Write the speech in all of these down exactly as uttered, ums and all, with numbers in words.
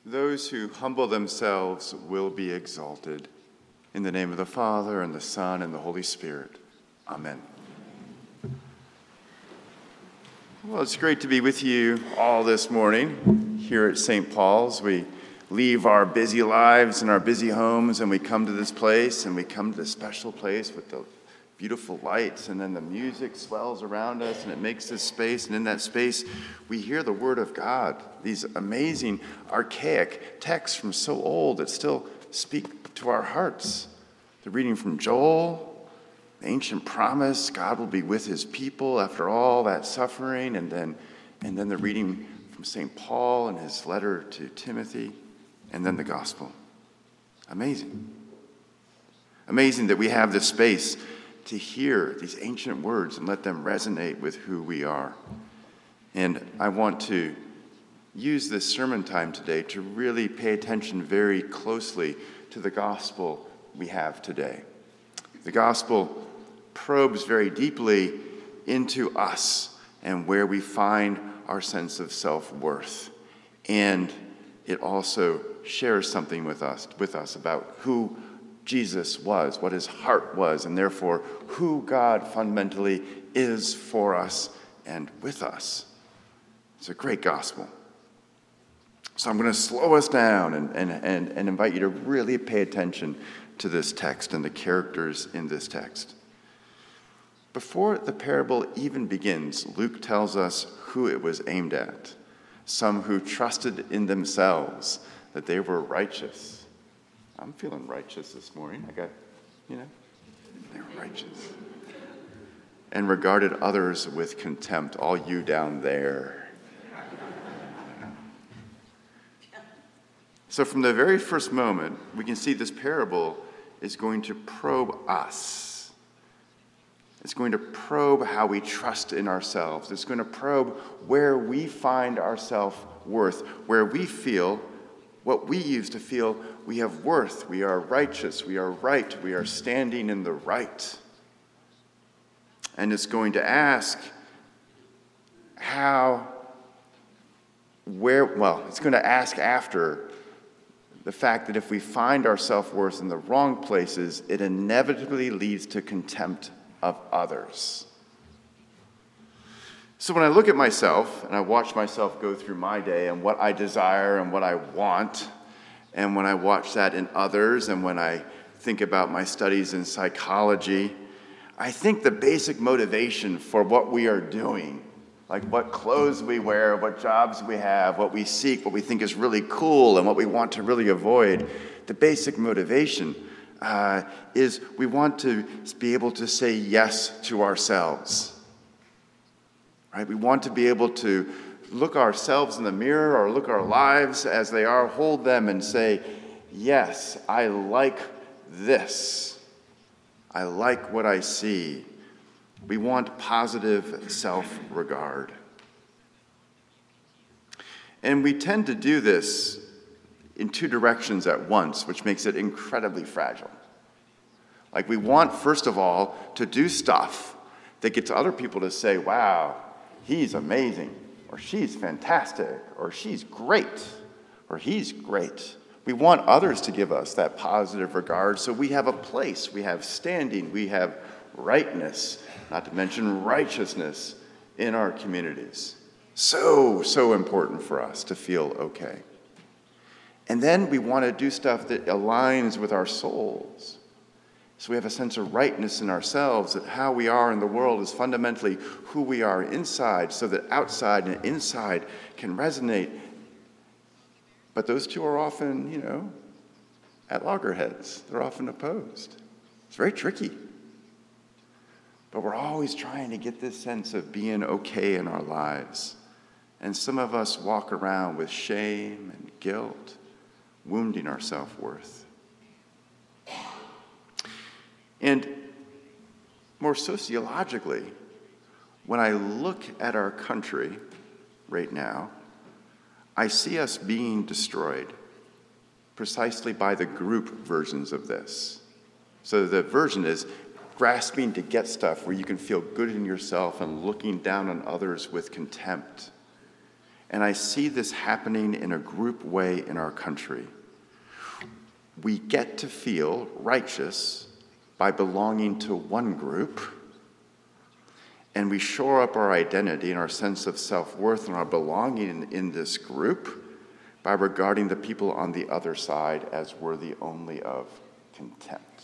Those who humble themselves will be exalted. In the name of the Father, and the Son, and the Holy Spirit. Amen. Well, it's great to be with you all this morning here at Saint Paul's. We leave our busy lives and our busy homes, and we come to this place, and we come to this special place with the beautiful lights, and then the music swells around us, and it makes this space, and in that space, we hear the Word of God, these amazing, archaic texts from so old that still speak to our hearts. The reading from Joel, the ancient promise, God will be with his people after all that suffering, and then, and then the reading from Saint Paul and his letter to Timothy, and then the gospel. Amazing. Amazing that we have this space to hear these ancient words and let them resonate with who we are. And I want to use this sermon time today to really pay attention very closely to the gospel we have today. The gospel probes very deeply into us and where we find our sense of self-worth. And it also shares something with us, with us about who Jesus was, what his heart was, and therefore who God fundamentally is for us and with us. It's a great gospel. So I'm going to slow us down and, and, and, and invite you to really pay attention to this text and the characters in this text. Before the parable even begins, Luke tells us who it was aimed at. Some who trusted in themselves that they were righteous. I'm feeling righteous this morning. I got, you know, they're righteous. And regarded others with contempt, all you down there. So from the very first moment, we can see this parable is going to probe us. It's going to probe how we trust in ourselves. It's going to probe where we find our self-worth, where we feel what we used to feel we have worth, we are righteous, we are right, we are standing in the right. And it's going to ask how, where, well, it's going to ask after the fact that if we find our self-worth in the wrong places, it inevitably leads to contempt of others. So when I look at myself and I watch myself go through my day and what I desire and what I want, and when I watch that in others, and when I think about my studies in psychology, I think the basic motivation for what we are doing, like what clothes we wear, what jobs we have, what we seek, what we think is really cool, and what we want to really avoid, the basic motivation uh, is we want to be able to say yes to ourselves. Right? We want to be able to look ourselves in the mirror or look our lives as they are, hold them and say, yes, I like this. I like what I see. We want positive self-regard. And we tend to do this in two directions at once, which makes it incredibly fragile. Like we want, first of all, to do stuff that gets other people to say, wow, he's amazing, or she's fantastic, or she's great, or he's great. We want others to give us that positive regard, so we have a place, we have standing, we have rightness, not to mention righteousness in our communities. So, so important for us to feel okay. And then we want to do stuff that aligns with our souls. So we have a sense of rightness in ourselves, that how we are in the world is fundamentally who we are inside, so that outside and inside can resonate. But those two are often, you know, at loggerheads. They're often opposed. It's very tricky. But we're always trying to get this sense of being okay in our lives. And some of us walk around with shame and guilt, wounding our self-worth. And more sociologically, when I look at our country right now, I see us being destroyed precisely by the group versions of this. So the version is grasping to get stuff where you can feel good in yourself and looking down on others with contempt. And I see this happening in a group way in our country. We get to feel righteous by belonging to one group, and we shore up our identity and our sense of self-worth and our belonging in, in this group by regarding the people on the other side as worthy only of contempt.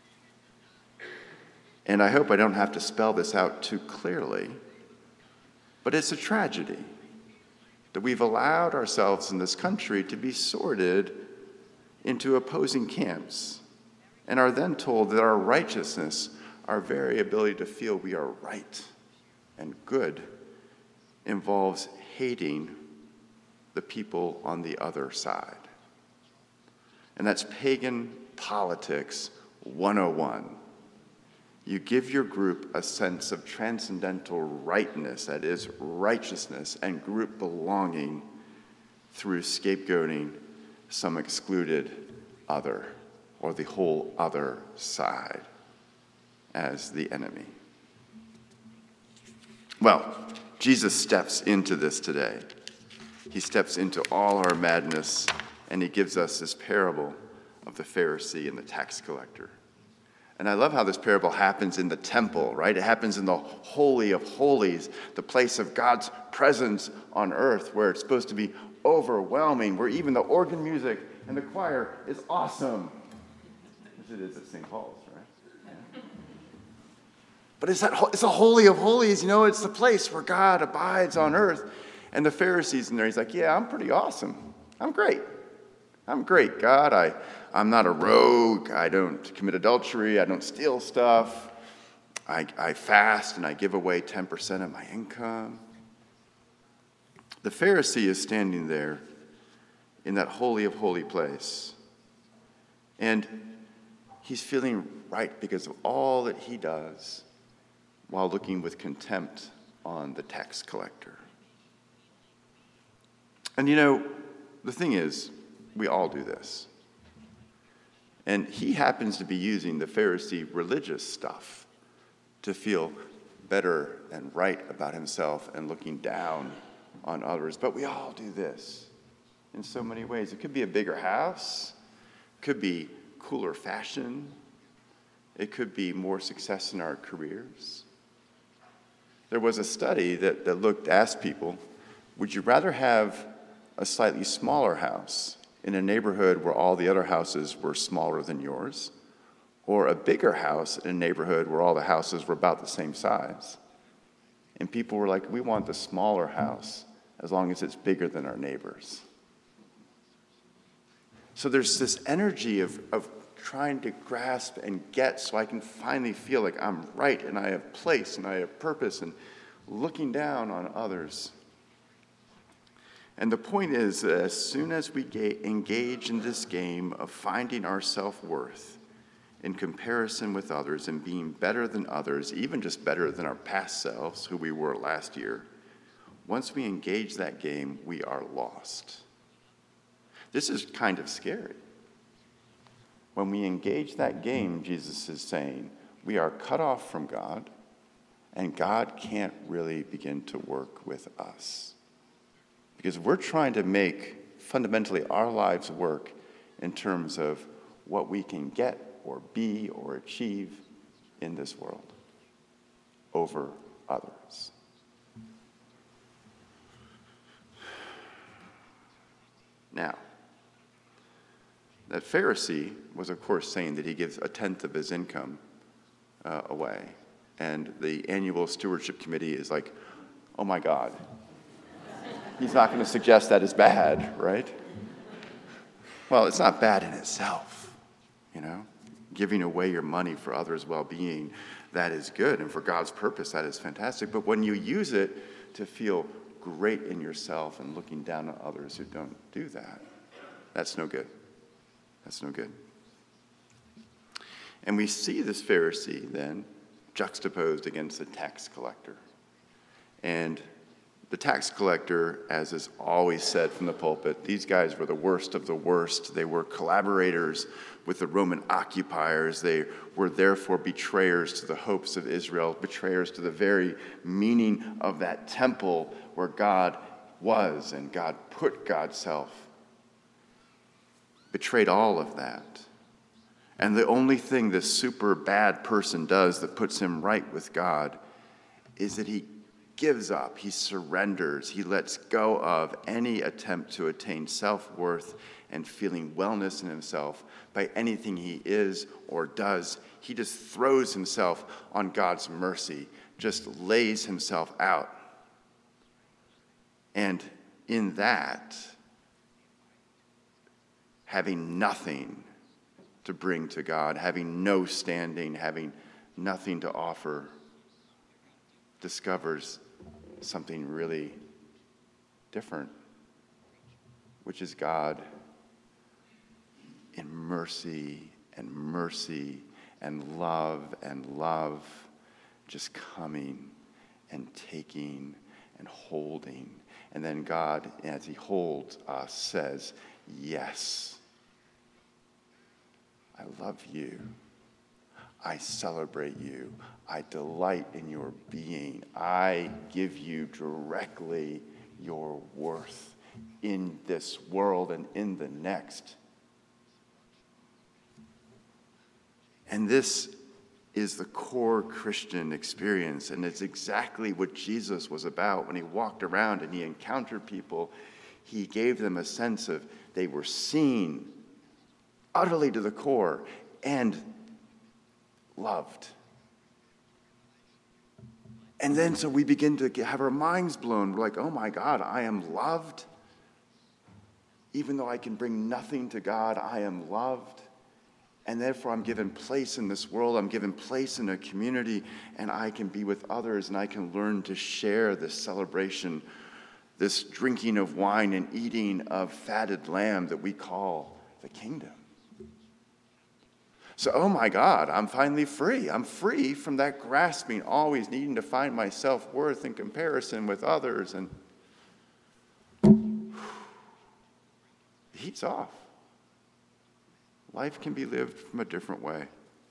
And I hope I don't have to spell this out too clearly, but it's a tragedy that we've allowed ourselves in this country to be sorted into opposing camps and are then told that our righteousness, our very ability to feel we are right and good, involves hating the people on the other side. And that's pagan politics one oh one. You give your group a sense of transcendental rightness, that is, righteousness and group belonging, through scapegoating some excluded other, or the whole other side, as the enemy. Well, Jesus steps into this today. He steps into all our madness, and he gives us this parable of the Pharisee and the tax collector. And I love how this parable happens in the temple, right? It happens in the Holy of Holies, the place of God's presence on earth, where it's supposed to be overwhelming, where even the organ music and the choir is awesome, as it is at Saint Paul's, right? Yeah. But it's that it's the Holy of Holies, you know, it's the place where God abides on earth. And the Pharisee's in there, he's like, yeah, I'm pretty awesome. I'm great. I'm great, God. I, I'm not a rogue. I don't commit adultery. I don't steal stuff. I, I fast and I give away ten percent of my income. The Pharisee is standing there in that holy of holy place. And he's feeling right because of all that he does, while looking with contempt on the tax collector. And you know, the thing is, we all do this. And he happens to be using the Pharisee religious stuff to feel better and right about himself and looking down on others. But we all do this in so many ways. It could be a bigger house. It could be cooler fashion. It could be more success in our careers. There was a study that, that looked, asked people, would you rather have a slightly smaller house in a neighborhood where all the other houses were smaller than yours, or a bigger house in a neighborhood where all the houses were about the same size? And people were like, we want the smaller house as long as it's bigger than our neighbors. So there's this energy of, of trying to grasp and get so I can finally feel like I'm right and I have place and I have purpose, and looking down on others. And the point is that as soon as we ga- engage in this game of finding our self-worth in comparison with others and being better than others, even just better than our past selves, who we were last year, once we engage that game, we are lost. This is kind of scary. When we engage that game, Jesus is saying, we are cut off from God, and God can't really begin to work with us. Because we're trying to make fundamentally our lives work in terms of what we can get or be or achieve in this world over others. Now, that Pharisee was, of course, saying that he gives a tenth of his income uh, away. And the annual stewardship committee is like, oh my God. He's not going to suggest that is bad, right? Well, it's not bad in itself, you know? Giving away your money for others' well-being, that is good. And for God's purpose, that is fantastic. But when you use it to feel great in yourself and looking down on others who don't do that, that's no good. That's no good. And we see this Pharisee then juxtaposed against the tax collector. And the tax collector, as is always said from the pulpit, these guys were the worst of the worst. They were collaborators with the Roman occupiers. They were therefore betrayers to the hopes of Israel, betrayers to the very meaning of that temple where God was and God put God's self, betrayed all of that. And the only thing this super bad person does that puts him right with God is that he gives up, he surrenders, he lets go of any attempt to attain self-worth and feeling wellness in himself by anything he is or does. He just throws himself on God's mercy, just lays himself out. And in that, having nothing to bring to God, having no standing, having nothing to offer, discovers something really different, which is God in mercy and mercy and love and love, just coming and taking and holding. And then God, as he holds us, says, yes, I love you. I celebrate you. I delight in your being. I give you directly your worth in this world and in the next. And this is the core Christian experience, and it's exactly what Jesus was about when he walked around and he encountered people. He gave them a sense of they were seen utterly to the core and loved. And then so we begin to have our minds blown. We're like, oh my God, I am loved. Even though I can bring nothing to God, I am loved. And therefore I'm given place in this world. I'm given place in a community, and I can be with others, and I can learn to share this celebration, this drinking of wine and eating of fatted lamb that we call the kingdom. So, oh my God, I'm finally free. I'm free from that grasping, always needing to find my self-worth in comparison with others. And the heat's off. Life can be lived from a different way.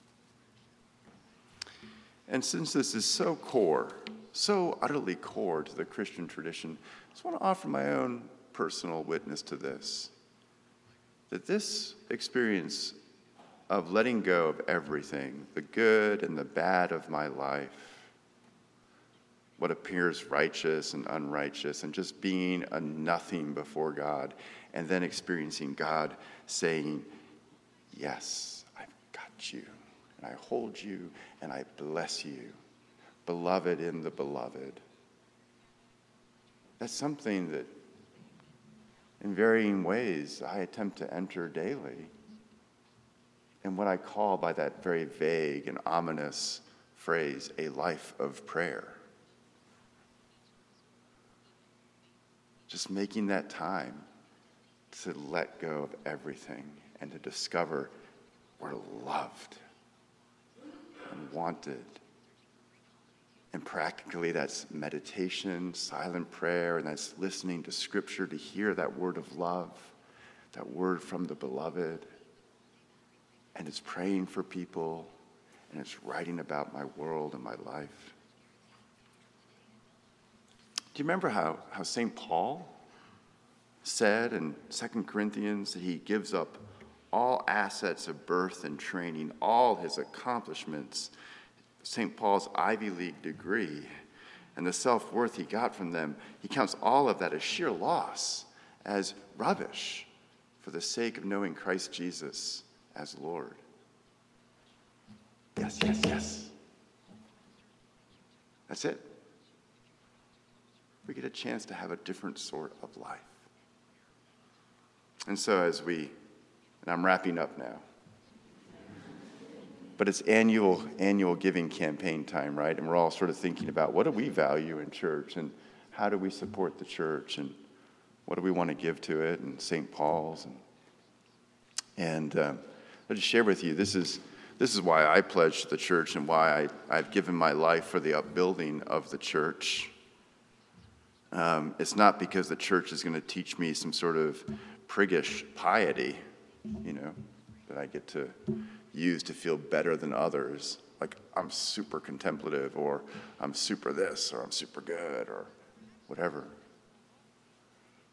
And since this is so core, so utterly core to the Christian tradition, I just want to offer my own personal witness to this. That this experience of letting go of everything, the good and the bad of my life, what appears righteous and unrighteous, and just being a nothing before God, and then experiencing God saying, yes, I've got you, and I hold you, and I bless you, beloved in the beloved. That's something that, in varying ways, I attempt to enter daily. And what I call by that very vague and ominous phrase, a life of prayer. Just making that time to let go of everything and to discover we're loved and wanted. And practically that's meditation, silent prayer, and that's listening to Scripture to hear that word of love, that word from the beloved. And it's praying for people, and it's writing about my world and my life. Do you remember how, how Saint Paul said in Second Corinthians that he gives up all assets of birth and training, all his accomplishments, Saint Paul's Ivy League degree, and the self-worth he got from them, he counts all of that as sheer loss, as rubbish, for the sake of knowing Christ Jesus as Lord. Yes, yes, yes. That's it. We get a chance to have a different sort of life. And so as we, and I'm wrapping up now, but it's annual annual giving campaign time, right? And we're all sort of thinking about what do we value in church, and how do we support the church, and what do we want to give to it, and Saint Paul's. And, and um, I'll just share with you, this is this is why I pledged to the church and why I, I've given my life for the upbuilding of the church. Um, it's not because the church is going to teach me some sort of priggish piety, you know, that I get to use to feel better than others. Like I'm super contemplative, or I'm super this, or I'm super good, or whatever.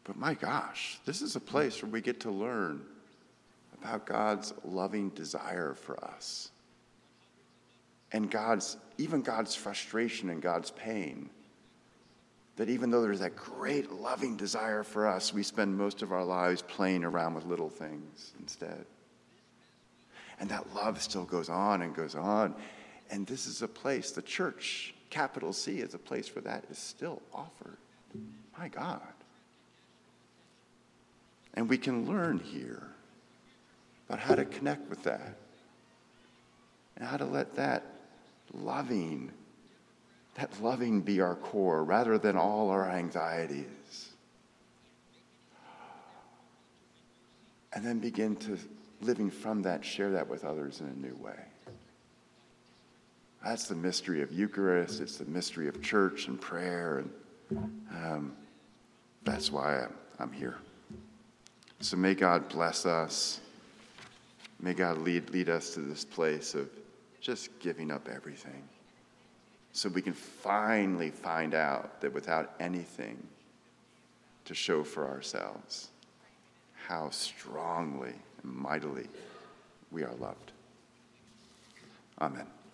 But my gosh, this is a place where we get to learn about God's loving desire for us. And God's, even God's frustration and God's pain. That even though there's that great loving desire for us, we spend most of our lives playing around with little things instead. And that love still goes on and goes on. And this is a place, the church, capital C, is a place where that is still offered. My God. And we can learn here about how to connect with that. And how to let that loving, that loving be our core rather than all our anxieties. And then begin to, living from that, share that with others in a new way. That's the mystery of Eucharist. It's the mystery of church and prayer. And um, that's why I'm, I'm here. So may God bless us. May God lead, lead us to this place of just giving up everything. So we can finally find out that without anything to show for ourselves, how strongly and mightily we are loved. Amen.